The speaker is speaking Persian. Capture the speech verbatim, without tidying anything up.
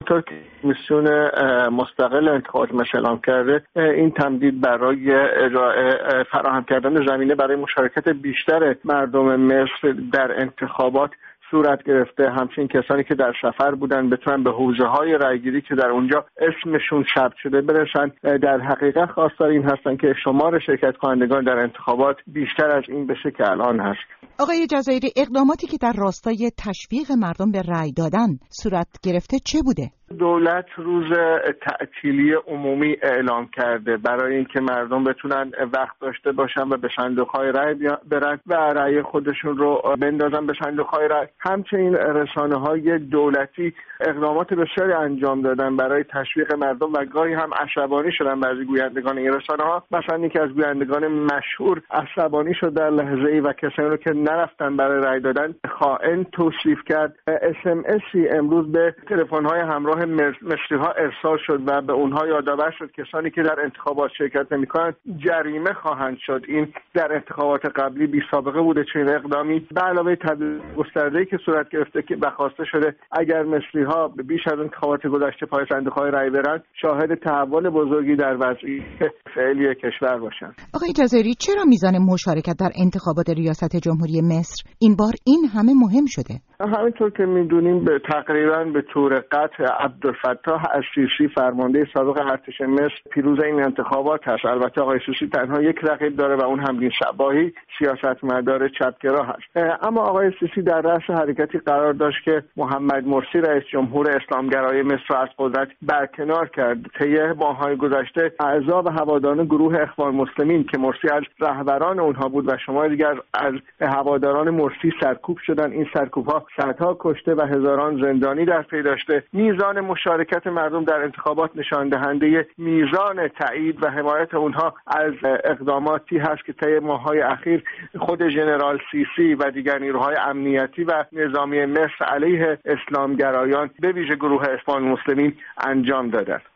همونطور که کمیسیون مستقل انتخابات مصر اعلام کرده، این تمدید برای ارائه فراهم کردن زمینه برای مشارکت بیشتر مردم مصر در انتخابات صورت گرفته. همچنین کسانی که در سفر بودن بتونن به حوزه‌های رأیگیری که در اونجا اسمشون ثبت شده برسن. در حقیقت خواستار این هستن که شمار شرکت کنندگان در انتخابات بیشتر از این بشه که الان هست. آقای جزایری، اقداماتی که در راستای تشویق مردم به رأی دادن صورت گرفته چه بوده؟ دولت روز تعطیلی عمومی اعلام کرده برای اینکه مردم بتونن وقت داشته باشن و به صندوق‌های رأی برن و رأی خودشون رو بندازن به صندوق‌های رأی. همچنین رسانه‌های دولتی اقدامات بسیاری انجام دادن برای تشویق مردم و گاهی هم عصبانی شدن بعضی گویندگان این رسانه‌ها. مثلا یکی از گویندگان مشهور عصبانی شد در لحظه‌ای و کسانی رو که نرفتن برای رأی دادن خائن توصیف کرد. اس ام اسی امروز به تلفن‌های همراه مصری‌ها ارسال شد و به اونها یادآور شد کسانی که در انتخابات شرکت نمی‌کنند جریمه خواهند شد. این در انتخابات قبلی بی سابقه بوده چنین اقدامی. به علاوه تبلیغ گسترده‌ای که صورت گرفته که بخواسته شده اگر مصری‌ها بیش از انتخابات گذشته پای صندوق‌های رأی برند شاهد تحول بزرگی در وضعیت فعلی کشور باشند. آقای جزایری، چرا میزان مشارکت در انتخابات ریاست جمهوری مصر این بار این همه مهم شده؟ همینطور که می‌دونیم به تقریباً به طور قطع عبدالفتاح السیسی فرمانده سابق ارتش مصر پیروز این انتخابات هست. البته آقای سیسی تنها یک رقیب داره و اون هم دین شباهی سیاستمدار چپگرا هست. اما آقای سیسی در رأس حرکتی قرار داشت که محمد مرسی رئیس جمهور اسلامگرای مصر را از قدرت برکنار کرد. طی ماه‌های گذشته اعضا و هواداران گروه اخوان مسلمین که مرسی از رهبران اونها بود و شما دیگر از هواداران مرسی سرکوب شدن. این سرکوب‌ها صدها کشته و هزاران زندانی در پی داشته. میزان مشارکت مردم در انتخابات نشان دهنده میزان تایید و حمایت اونها از اقداماتی هست که طی ماه‌های اخیر خود ژنرال سیسی و دیگر نیروهای امنیتی و نظامی مصر علیه اسلامگرایان به ویژه گروه اخوان مسلمین انجام دادند.